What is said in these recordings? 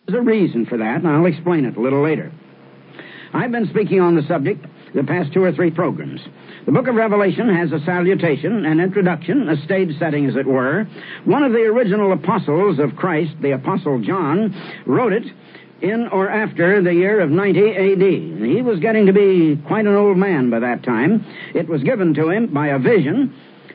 There's a reason for that, and I'll explain it a little later. I've been speaking on the subject the past 2 or 3 programs. The book of Revelation has a salutation, an introduction, a stage setting, as it were. One of the original apostles of Christ, the Apostle John, wrote it in or after the year of 90 A.D. He was getting to be quite an old man by that time. It was given to him by a vision.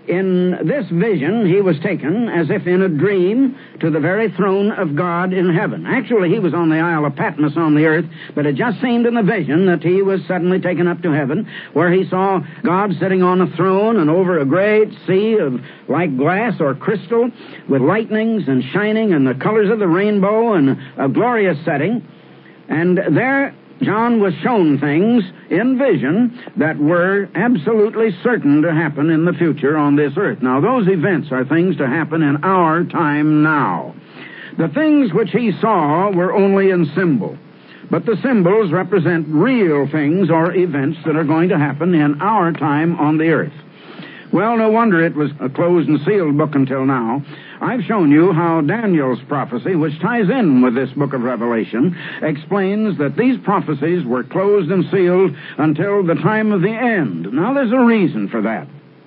In this vision, he was taken, as if in a dream, to the very throne of God in heaven. Actually, he was on the Isle of Patmos on the earth, but it just seemed in the vision that he was suddenly taken up to heaven, where he saw God sitting on a throne and over a great sea of like glass or crystal, with lightnings and shining and the colors of the rainbow and a glorious setting. And there John was shown things in vision that were absolutely certain to happen in the future on this earth. Now, those events are things to happen in our time now. The things which he saw were only in symbol, but the symbols represent real things or events that are going to happen in our time on the earth. Well, no wonder it was a closed and sealed book until now. I've shown you how Daniel's prophecy, which ties in with this book of Revelation, explains that these prophecies were closed and sealed until the time of the end. Now, there's a reason for that.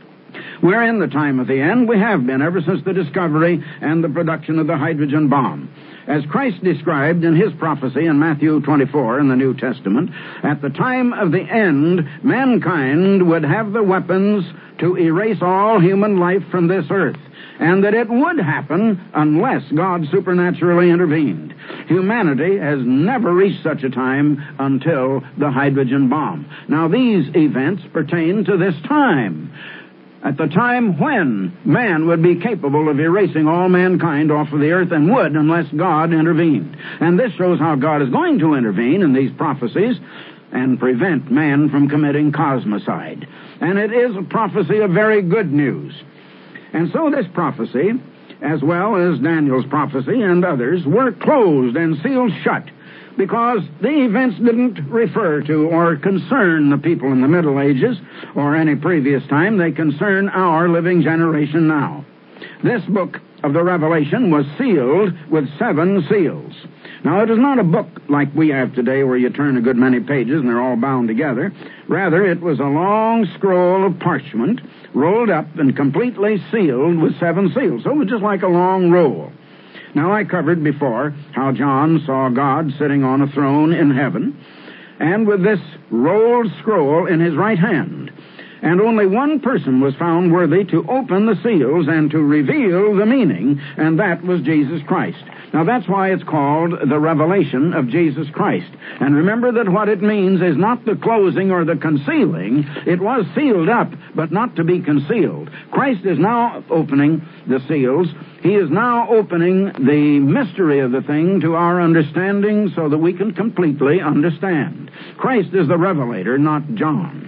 We're in the time of the end. We have been ever since the discovery and the production of the hydrogen bomb. As Christ described in his prophecy in Matthew 24 in the New Testament, at the time of the end, mankind would have the weapons to erase all human life from this earth, and that it would happen unless God supernaturally intervened. Humanity has never reached such a time until the hydrogen bomb. Now, these events pertain to this time, at the time when man would be capable of erasing all mankind off of the earth, and would unless God intervened. And this shows how God is going to intervene in these prophecies and prevent man from committing cosmicide. And it is a prophecy of very good news. And so this prophecy, as well as Daniel's prophecy and others, were closed and sealed shut, because the events didn't refer to or concern the people in the Middle Ages or any previous time. They concern our living generation now. This book of the Revelation was sealed with 7 seals. Now, it is not a book like we have today where you turn a good many pages and they're all bound together. Rather, it was a long scroll of parchment rolled up and completely sealed with 7 seals. So it was just like a long roll. Now, I covered before how John saw God sitting on a throne in heaven, and with this rolled scroll in his right hand. And only one person was found worthy to open the seals and to reveal the meaning, and that was Jesus Christ. Now, that's why it's called the revelation of Jesus Christ. And remember that what it means is not the closing or the concealing. It was sealed up, but not to be concealed. Christ is now opening the seals. He is now opening the mystery of the thing to our understanding so that we can completely understand. Christ is the revelator, not John.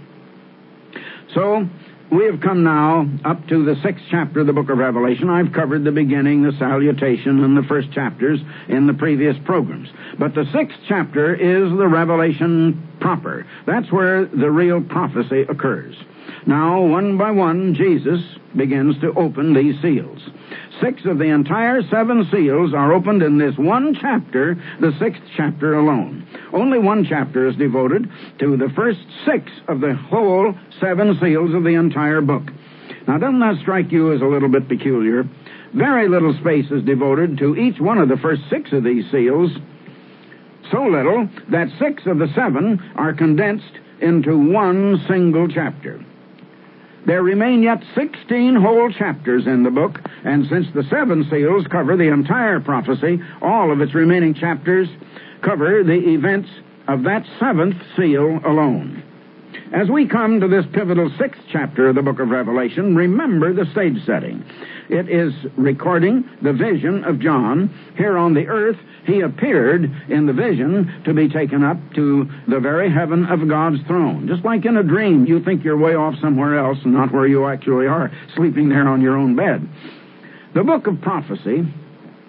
So, we have come now up to the 6th chapter of the book of Revelation. I've covered the beginning, the salutation, and the first chapters in the previous programs. But the 6th chapter is the Revelation proper. That's where the real prophecy occurs. Now, one by one, Jesus begins to open these seals. 6 of the entire 7 seals are opened in this one chapter, the 6th chapter alone. Only one chapter is devoted to the first 6 of the whole 7 seals of the entire book. Now, doesn't that strike you as a little bit peculiar? Very little space is devoted to each one of the first 6 of these seals. So little that 6 of the 7 are condensed into one single chapter. There remain yet 16 whole chapters in the book, and since the 7 seals cover the entire prophecy, all of its remaining chapters cover the events of that 7th seal alone. As we come to this pivotal 6th chapter of the book of Revelation, remember the stage setting. It is recording the vision of John. Here on the earth, he appeared in the vision to be taken up to the very heaven of God's throne. Just like in a dream, you think you're way off somewhere else and not where you actually are, sleeping there on your own bed. The book of prophecy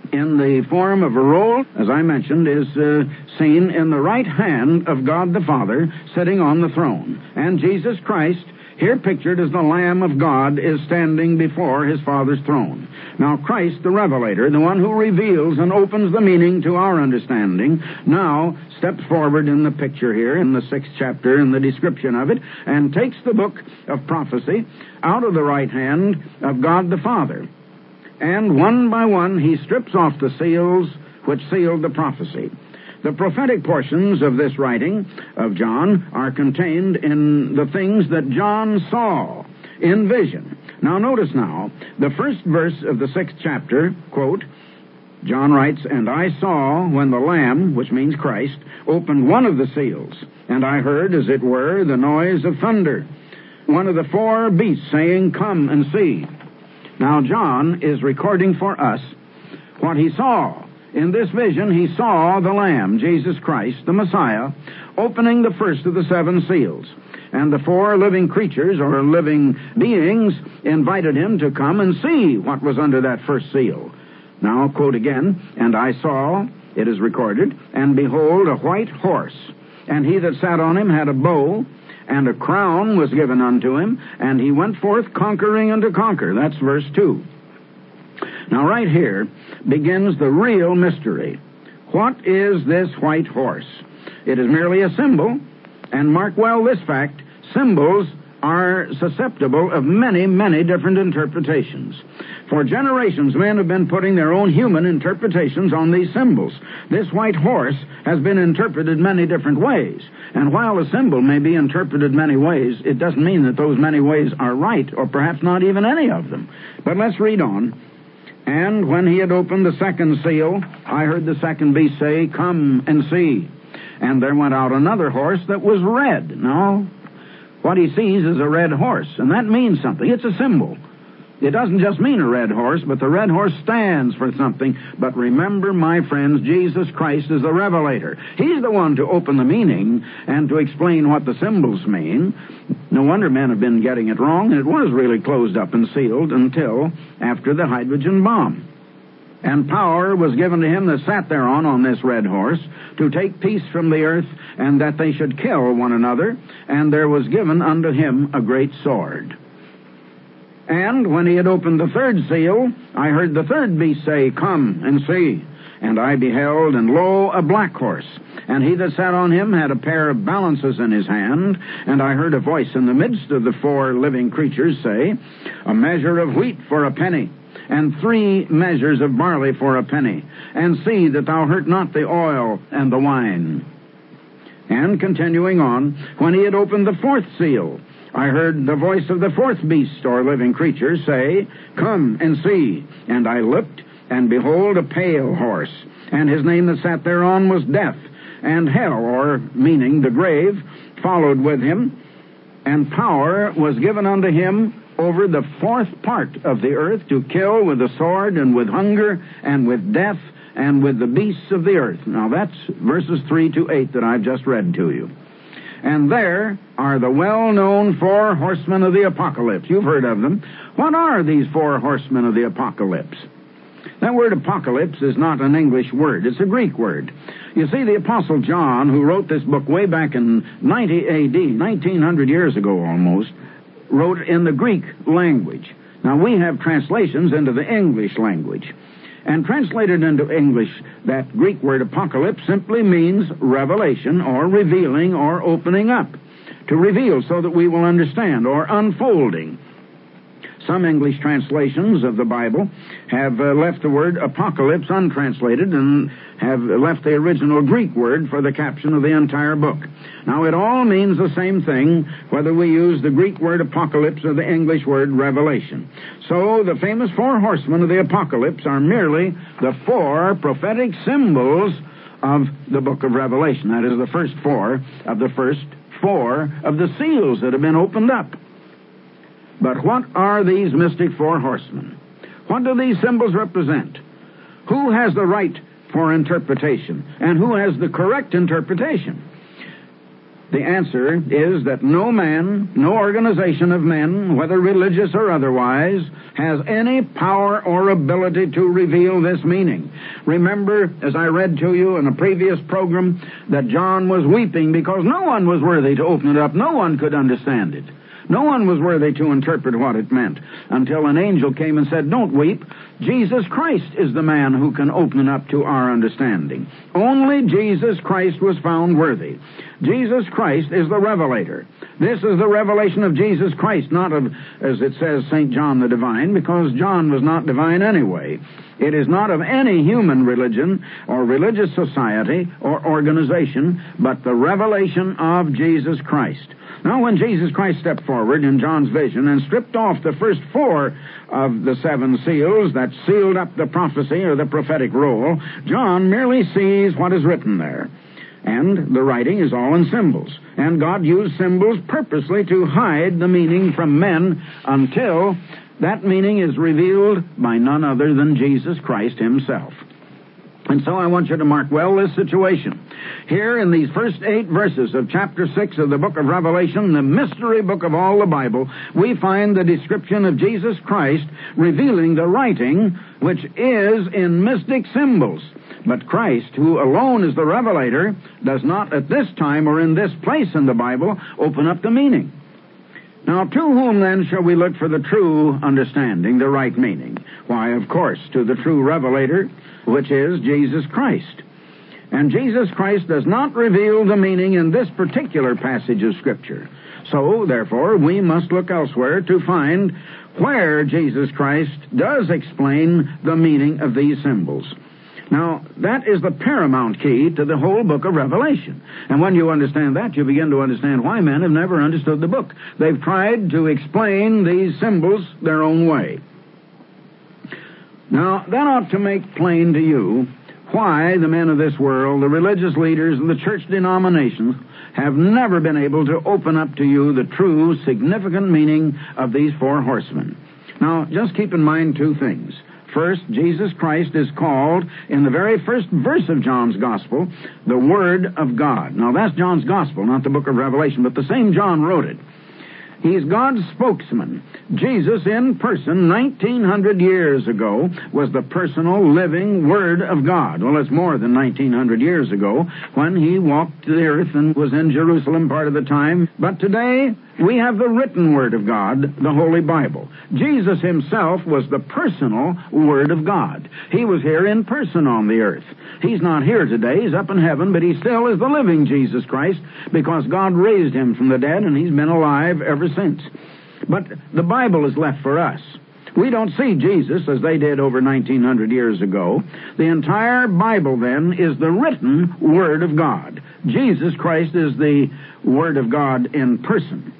in the form of a roll, as I mentioned, is seen in the right hand of God the Father sitting on the throne. And Jesus Christ, here pictured as the Lamb of God, is standing before his Father's throne. Now Christ, the Revelator, the one who reveals and opens the meaning to our understanding, now steps forward in the picture here, in the 6th chapter, in the description of it, and takes the book of prophecy out of the right hand of God the Father. And one by one he strips off the seals which sealed the prophecy. The prophetic portions of this writing of John are contained in the things that John saw in vision. Now notice now, the first verse of the 6th chapter, quote, John writes, "And I saw when the Lamb," which means Christ, "opened one of the seals, and I heard, as it were, the noise of thunder, one of the 4 beasts saying, 'Come and see.'" Now John is recording for us what he saw. In this vision, he saw the Lamb, Jesus Christ, the Messiah, opening the first of the 7 seals. And the 4 living creatures, or living beings, invited him to come and see what was under that first seal. Now, quote again, "And I saw," it is recorded, "and behold, a white horse, and he that sat on him had a bow, and a crown was given unto him, and he went forth conquering and to conquer." That's verse 2. Now right here begins the real mystery. What is this white horse? It is merely a symbol, and mark well this fact, symbols are susceptible of many, many different interpretations. For generations, men have been putting their own human interpretations on these symbols. This white horse has been interpreted many different ways. And while a symbol may be interpreted many ways, it doesn't mean that those many ways are right, or perhaps not even any of them. But let's read on. "And when he had opened the 2nd seal, I heard the 2nd beast say, 'Come and see.' And there went out another horse that was red." Now, what he sees is a red horse, and that means something. It's a symbol. It doesn't just mean a red horse, but the red horse stands for something. But remember, my friends, Jesus Christ is the Revelator. He's the one to open the meaning and to explain what the symbols mean. No wonder men have been getting it wrong, and it was really closed up and sealed until after the hydrogen bomb. "And power was given to him that sat thereon on this red horse, to take peace from the earth, and that they should kill one another. And there was given unto him a great sword. And when he had opened the 3rd seal, I heard the 3rd beast say, 'Come and see.' And I beheld, and lo, a black horse. And he that sat on him had a pair of balances in his hand. And I heard a voice in the midst of the 4 living creatures say, 'A measure of wheat for a penny, and 3 measures of barley for a penny. And see that thou hurt not the oil and the wine.' And continuing on, when he had opened the 4th seal, I heard the voice of the 4th beast, or living creature, say, 'Come and see.' And I looked, and behold, a pale horse. And his name that sat thereon was Death. And hell, or meaning the grave, followed with him. And power was given unto him over the 4th part of the earth, to kill with the sword, and with hunger, and with death, and with the beasts of the earth." Now that's verses 3 to 8 that I've just read to you. And there are the well-known 4 horsemen of the apocalypse. You've heard of them. What are these 4 horsemen of the apocalypse? That word apocalypse is not an English word. It's a Greek word. You see, the Apostle John, who wrote this book way back in 90 A.D., 1900 years ago almost, wrote in the Greek language. Now, we have translations into the English language. And translated into English, that Greek word apocalypse simply means revelation, or revealing, or opening up. To reveal so that we will understand, or unfolding. Some English translations of the Bible have left the word apocalypse untranslated and have left the original Greek word for the caption of the entire book. Now, it all means the same thing, whether we use the Greek word apocalypse or the English word revelation. So, the famous 4 horsemen of the apocalypse are merely the 4 prophetic symbols of the book of Revelation. That is, the first 4 of the first 4 of the seals that have been opened up. But what are these mystic 4 horsemen? What do these symbols represent? Who has the right for interpretation? And who has the correct interpretation? The answer is that no man, no organization of men, whether religious or otherwise, has any power or ability to reveal this meaning. Remember, as I read to you in a previous program, that John was weeping because no one was worthy to open it up. No one could understand it. No one was worthy to interpret what it meant until an angel came and said, "Don't weep. Jesus Christ is the man who can open it up to our understanding." Only Jesus Christ was found worthy. Jesus Christ is the revelator. This is the revelation of Jesus Christ, not of, as it says, St. John the Divine, because John was not divine anyway. It is not of any human religion or religious society or organization, but the revelation of Jesus Christ. Now, when Jesus Christ stepped forward in John's vision and stripped off the first 4 of the 7 seals that sealed up the prophecy or the prophetic roll, John merely sees what is written there. And the writing is all in symbols. And God used symbols purposely to hide the meaning from men until that meaning is revealed by none other than Jesus Christ himself. And so I want you to mark well this situation. Here in these first 8 verses of chapter 6 of the book of Revelation, the mystery book of all the Bible, we find the description of Jesus Christ revealing the writing which is in mystic symbols. But Christ, who alone is the revelator, does not at this time or in this place in the Bible open up the meaning. Now, to whom then shall we look for the true understanding, the right meaning? Why, of course, to the true revelator, which is Jesus Christ. And Jesus Christ does not reveal the meaning in this particular passage of Scripture. So, therefore, we must look elsewhere to find where Jesus Christ does explain the meaning of these symbols. Now, that is the paramount key to the whole book of Revelation. And when you understand that, you begin to understand why men have never understood the book. They've tried to explain these symbols their own way. Now, that ought to make plain to you why the men of this world, the religious leaders, and the church denominations have never been able to open up to you the true, significant meaning of these 4 horsemen. Now, just keep in mind 2 things. First, Jesus Christ is called, in the very first verse of John's Gospel, the Word of God. Now, that's John's Gospel, not the book of Revelation, but the same John wrote it. He's God's spokesman. Jesus in person, 1900 years ago, was the personal, living Word of God. Well, it's more than 1900 years ago when he walked the earth and was in Jerusalem part of the time. But today, we have the written Word of God, the Holy Bible. Jesus himself was the personal Word of God. He was here in person on the earth. He's not here today. He's up in heaven, but he still is the living Jesus Christ because God raised him from the dead, and he's been alive ever since. But the Bible is left for us. We don't see Jesus as they did over 1900 years ago. The entire Bible, then, is the written Word of God. Jesus Christ is the Word of God in person.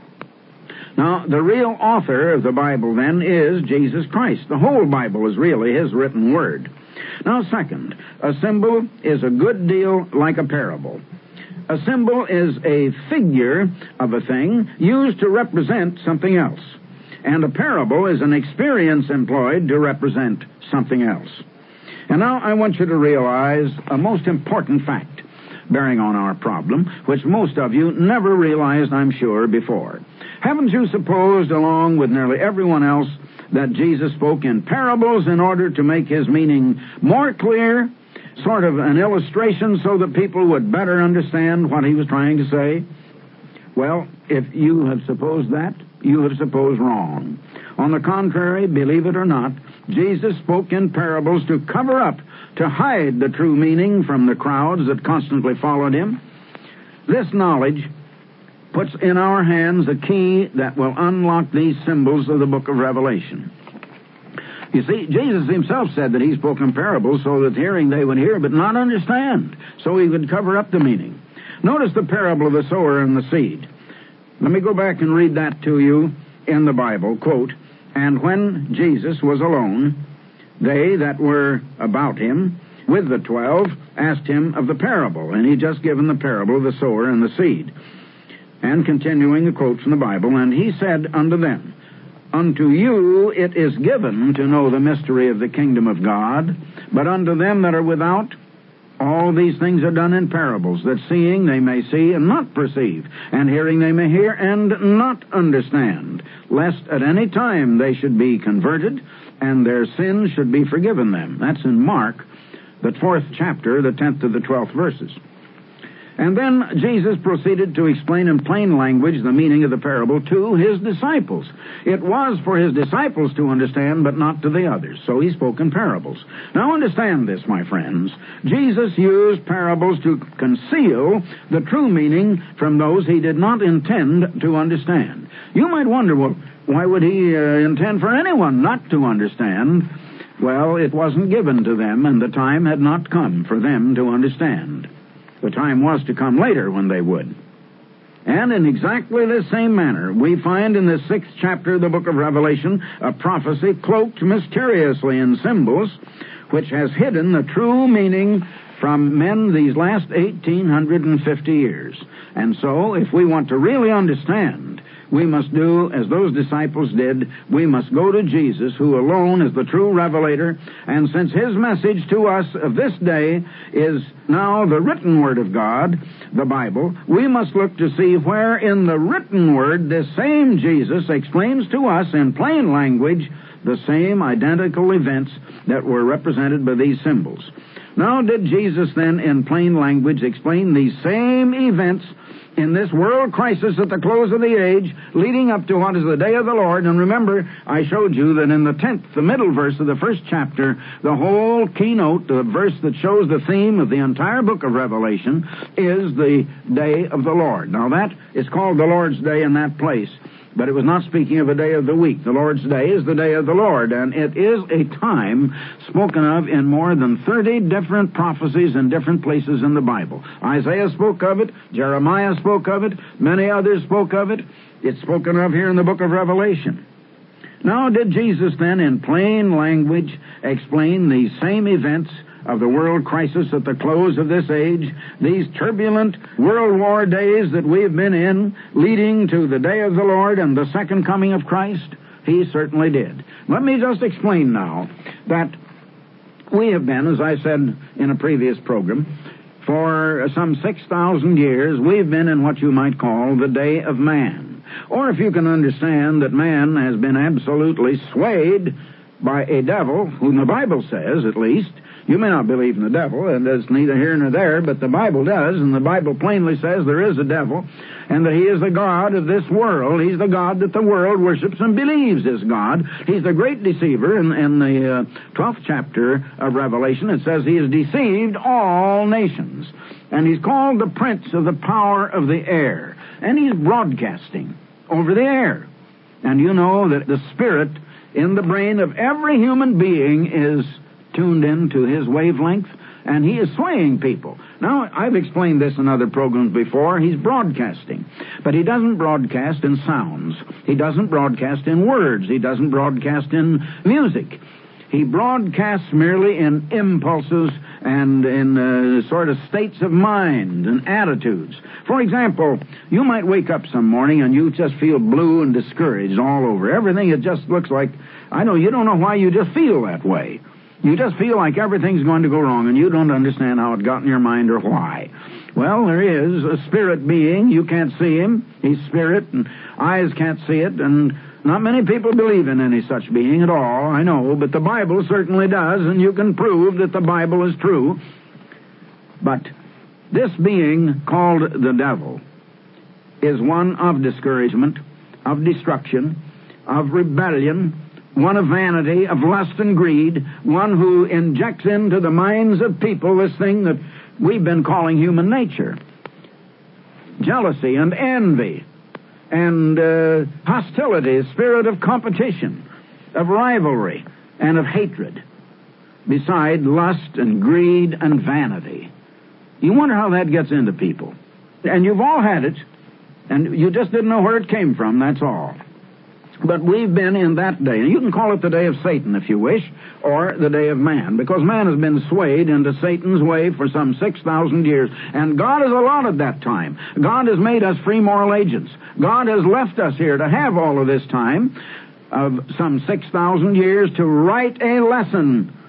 Now, the real author of the Bible, then, is Jesus Christ. The whole Bible is really his written Word. Now, second, a symbol is a good deal like a parable. A symbol is a figure of a thing used to represent something else. And a parable is an experience employed to represent something else. And now I want you to realize a most important fact bearing on our problem, which most of you never realized, I'm sure, before. Haven't you supposed, along with nearly everyone else, that Jesus spoke in parables in order to make his meaning more clear, sort of an illustration so that people would better understand what he was trying to say? Well, if you have supposed that, you have supposed wrong. On the contrary, believe it or not, Jesus spoke in parables to cover up, to hide the true meaning from the crowds that constantly followed him. This knowledge puts in our hands a key that will unlock these symbols of the book of Revelation. You see, Jesus himself said that he spoke in parables so that hearing they would hear but not understand, so he would cover up the meaning. Notice the parable of the sower and the seed. Let me go back and read that to you in the Bible. Quote, "And when Jesus was alone, they that were about him with the 12 asked him of the parable." And he just given the parable of the sower and the seed. And continuing the quote from the Bible, "And he said unto them, Unto you it is given to know the mystery of the kingdom of God, but unto them that are without, All these things are done in parables, that seeing they may see and not perceive, and hearing they may hear and not understand, lest at any time they should be converted, and their sins should be forgiven them. That's in Mark, the 4th chapter, the 10th to the 12th verses. And then Jesus proceeded to explain in plain language the meaning of the parable to his disciples. It was for his disciples to understand, but not to the others. So he spoke in parables. Now understand this, my friends. Jesus used parables to conceal the true meaning from those he did not intend to understand. You might wonder, well, why would he intend for anyone not to understand? Well, it wasn't given to them, and the time had not come for them to understand. The time was to come later when they would. And in exactly the same manner, we find in the 6th chapter of the book of Revelation a prophecy cloaked mysteriously in symbols, which has hidden the true meaning from men these last 1,850 years. And so, if we want to really understand, we must do as those disciples did. We must go to Jesus, who alone is the true revelator. And since his message to us of this day is now the written word of God, the Bible, we must look to see where in the written word this same Jesus explains to us in plain language the same identical events that were represented by these symbols. Now, did Jesus then in plain language explain these same events in this world crisis at the close of the age, leading up to what is the day of the Lord? And remember, I showed you that in the 10th, the middle verse of the 1st chapter, the whole keynote, the verse that shows the theme of the entire book of Revelation, is the day of the Lord. Now that is called the Lord's Day in that place, but it was not speaking of a day of the week. The Lord's Day is the day of the Lord, and it is a time spoken of in more than 30 different prophecies in different places in the Bible. Isaiah spoke of it, Jeremiah spoke of it, many others spoke of it. It's spoken of here in the book of Revelation. Now, did Jesus then in plain language explain these same events of the world crisis at the close of this age, these turbulent World War days that we've been in, leading to the day of the Lord and the second coming of Christ? He certainly did. Let me just explain now that we have been, as I said in a previous program, for some 6,000 years, we've been in what you might call the day of man. Or if you can understand that man has been absolutely swayed by a devil, whom the Bible says, at least. You may not believe in the devil, and it's neither here nor there, but the Bible does, and the Bible plainly says there is a devil, and that he is the god of this world. He's the god that the world worships and believes is God. He's the great deceiver. In the 12th chapter of Revelation, it says he has deceived all nations, and he's called the prince of the power of the air, and he's broadcasting over the air. And you know that the spirit in the brain of every human being is tuned into his wavelength, and he is swaying people. Now, I've explained this in other programs before. He's broadcasting, but he doesn't broadcast in sounds. He doesn't broadcast in words. He doesn't broadcast in music. He broadcasts merely in impulses and in sort of states of mind and attitudes. For example, you might wake up some morning and you just feel blue and discouraged all over. Everything, it just looks like, I know, you don't know why, you just feel that way. You just feel like everything's going to go wrong, and you don't understand how it got in your mind or why. Well, there is a spirit being. You can't see him. He's spirit, and eyes can't see it, and not many people believe in any such being at all, I know, but the Bible certainly does, and you can prove that the Bible is true. But this being called the devil is one of discouragement, of destruction, of rebellion, one of vanity, of lust and greed, one who injects into the minds of people this thing that we've been calling human nature. Jealousy and envy and hostility, a spirit of competition, of rivalry, and of hatred, beside lust and greed and vanity. You wonder how that gets into people. And you've all had it, and you just didn't know where it came from, that's all. But we've been in that day. And you can call it the day of Satan, if you wish, or the day of man, because man has been swayed into Satan's way for some 6,000 years. And God has allotted that time. God has made us free moral agents. God has left us here to have all of this time of some 6,000 years to write a lesson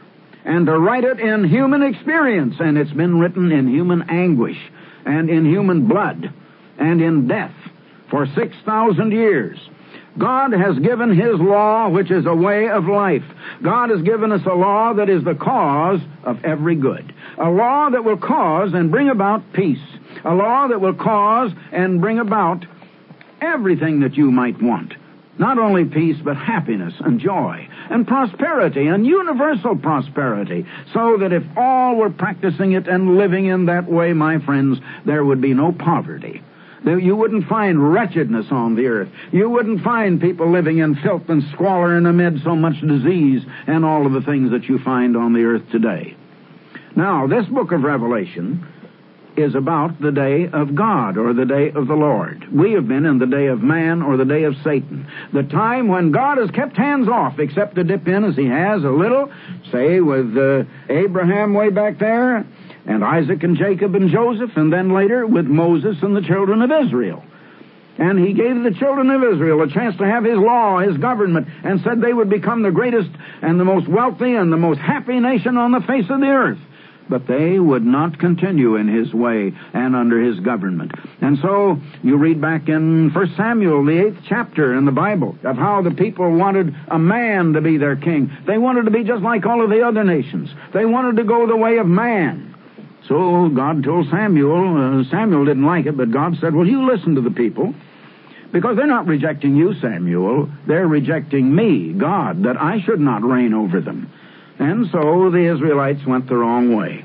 and to write it in human experience, and it's been written in human anguish and in human blood and in death for 6,000 years. God has given His law, which is a way of life. God has given us a law that is the cause of every good. A law that will cause and bring about peace. A law that will cause and bring about everything that you might want. Not only peace, but happiness and joy and prosperity and universal prosperity, so that if all were practicing it and living in that way, my friends, there would be no poverty. You wouldn't find wretchedness on the earth. You wouldn't find people living in filth and squalor and amid so much disease and all of the things that you find on the earth today. Now, this book of Revelation is about the day of God, or the day of the Lord. We have been in the day of man, or the day of Satan. The time when God has kept hands off, except to dip in as He has a little, say with Abraham way back there, and Isaac and Jacob and Joseph, and then later with Moses and the children of Israel. And He gave the children of Israel a chance to have His law, His government, and said they would become the greatest and the most wealthy and the most happy nation on the face of the earth. But they would not continue in His way and under His government. And so you read back in 1 Samuel, the 8th chapter in the Bible, of how the people wanted a man to be their king. They wanted to be just like all of the other nations. They wanted to go the way of man. So God told Samuel, Samuel didn't like it, but God said, well, you listen to the people, because they're not rejecting you, Samuel. They're rejecting me, God, that I should not reign over them. And so the Israelites went the wrong way.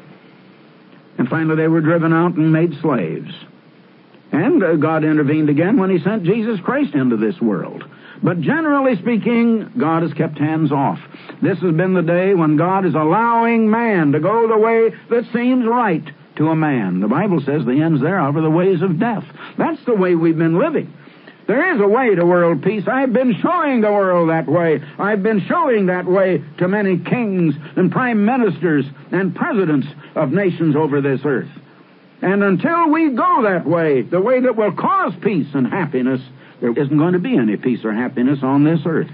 And finally they were driven out and made slaves. And God intervened again when He sent Jesus Christ into this world. But generally speaking, God has kept hands off. This has been the day when God is allowing man to go the way that seems right to a man. The Bible says the ends thereof are the ways of death. That's the way we've been living. There is a way to world peace. I've been showing the world that way. I've been showing that way to many kings and prime ministers and presidents of nations over this earth. And until we go that way, the way that will cause peace and happiness, there isn't going to be any peace or happiness on this earth.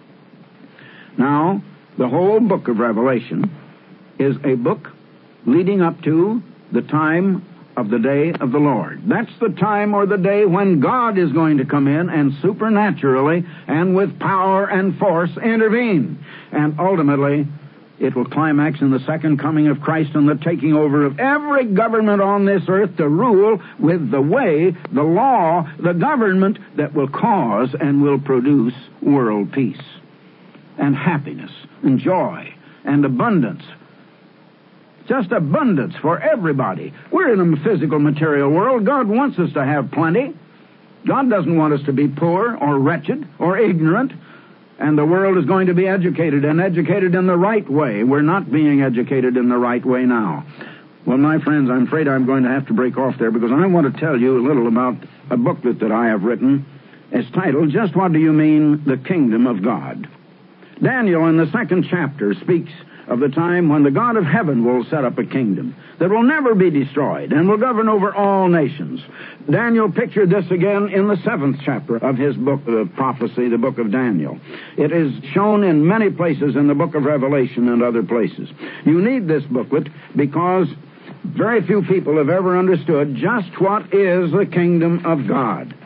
Now, the whole book of Revelation is a book leading up to the time of the day of the Lord. That's the time or the day when God is going to come in and supernaturally and with power and force intervene. And ultimately, it will climax in the second coming of Christ and the taking over of every government on this earth to rule with the way, the law, the government that will cause and will produce world peace and happiness and joy and abundance. Just abundance for everybody. We're in a physical, material world. God wants us to have plenty. God doesn't want us to be poor or wretched or ignorant. And the world is going to be educated, and educated in the right way. We're not being educated in the right way now. Well, my friends, I'm afraid I'm going to have to break off there, because I want to tell you a little about a booklet that I have written. It's titled, Just What Do You Mean, the Kingdom of God? Daniel, in the 2nd chapter, speaks of the time when the God of heaven will set up a kingdom that will never be destroyed and will govern over all nations. Daniel pictured this again in the 7th chapter of his book of prophecy, the book of Daniel. It is shown in many places in the book of Revelation and other places. You need this booklet because very few people have ever understood just what is the kingdom of God.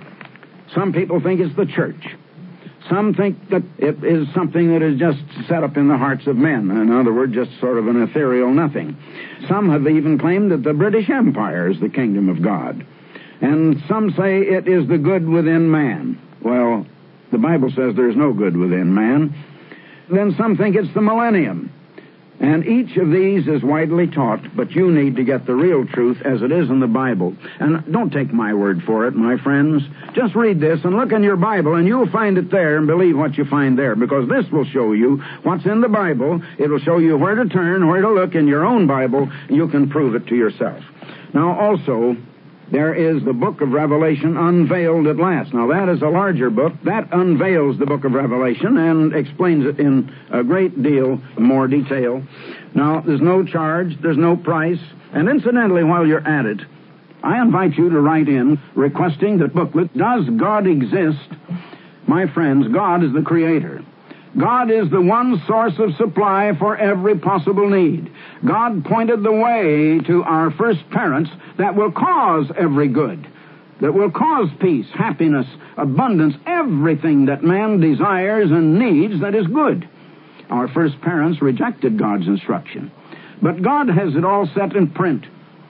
Some people think it's the church. Some think that it is something that is just set up in the hearts of men. In other words, just sort of an ethereal nothing. Some have even claimed that the British Empire is the kingdom of God. And some say it is the good within man. Well, the Bible says there's no good within man. Then some think it's the millennium. And each of these is widely taught, but you need to get the real truth as it is in the Bible. And don't take my word for it, my friends. Just read this and look in your Bible, and you'll find it there and believe what you find there, because this will show you what's in the Bible. It will show you where to turn, where to look in your own Bible. You can prove it to yourself. Now, also, there is the book of Revelation unveiled at last. Now, that is a larger book. That unveils the book of Revelation and explains it in a great deal more detail. Now, there's no charge, there's no price. And incidentally, while you're at it, I invite you to write in requesting the booklet, Does God Exist? My friends, God is the Creator. God is the one source of supply for every possible need. God pointed the way to our first parents that will cause every good, that will cause peace, happiness, abundance, everything that man desires and needs that is good. Our first parents rejected God's instruction, but God has it all set in print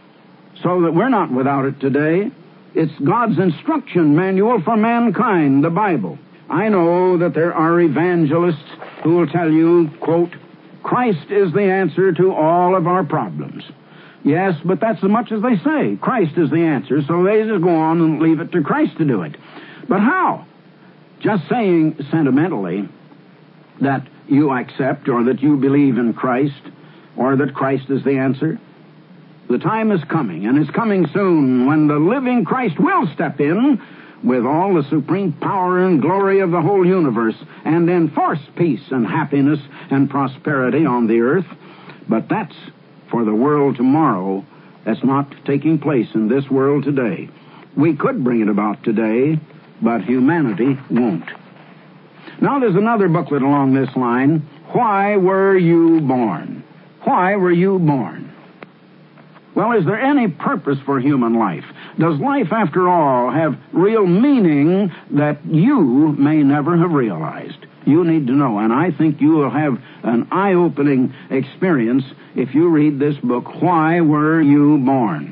so that we're not without it today. It's God's instruction manual for mankind, the Bible. I know that there are evangelists who will tell you, quote, Christ is the answer to all of our problems. Yes, but that's as much as they say. Christ is the answer, so they just go on and leave it to Christ to do it. But how? Just saying sentimentally that you accept or that you believe in Christ or that Christ is the answer? The time is coming, and it's coming soon, when the living Christ will step in with all the supreme power and glory of the whole universe and enforce peace and happiness and prosperity on the earth. But that's for the world tomorrow. That's not taking place in this world today. We could bring it about today, but humanity won't. Now there's another booklet along this line. Why were you born? Why were you born? Well, is there any purpose for human life? Does life, after all, have real meaning that you may never have realized? You need to know, and I think you will have an eye-opening experience if you read this book, Why Were You Born?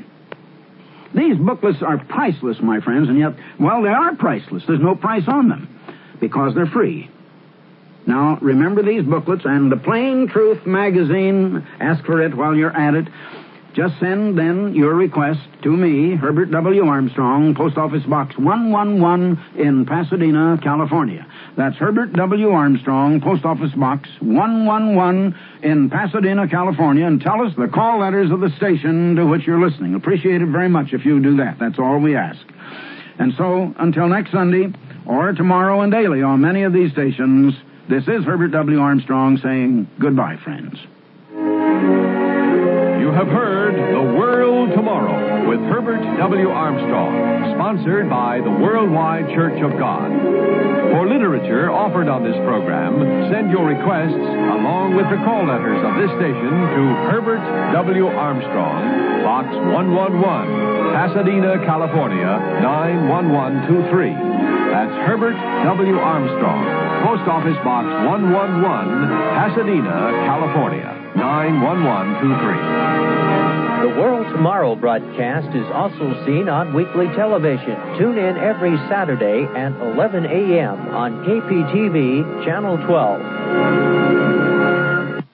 These booklets are priceless, my friends, and yet, well, they are priceless. There's no price on them because they're free. Now, remember these booklets, and the Plain Truth magazine, ask for it while you're at it. Just send, then, your request to me, Herbert W. Armstrong, Post Office Box 111 in Pasadena, California. That's Herbert W. Armstrong, Post Office Box 111 in Pasadena, California, and tell us the call letters of the station to which you're listening. Appreciate it very much if you do that. That's all we ask. And so, until next Sunday, or tomorrow and daily on many of these stations, this is Herbert W. Armstrong saying goodbye, friends. You have heard The World Tomorrow with Herbert W. Armstrong, sponsored by the Worldwide Church of God. For literature offered on this program, send your requests along with the call letters of this station to Herbert W. Armstrong, Box 111, Pasadena, California, 91123. That's Herbert W. Armstrong, Post Office Box 111, Pasadena, California, 91123. The World Tomorrow broadcast is also seen on weekly television. Tune in every Saturday at 11 a.m. on KPTV, Channel 12.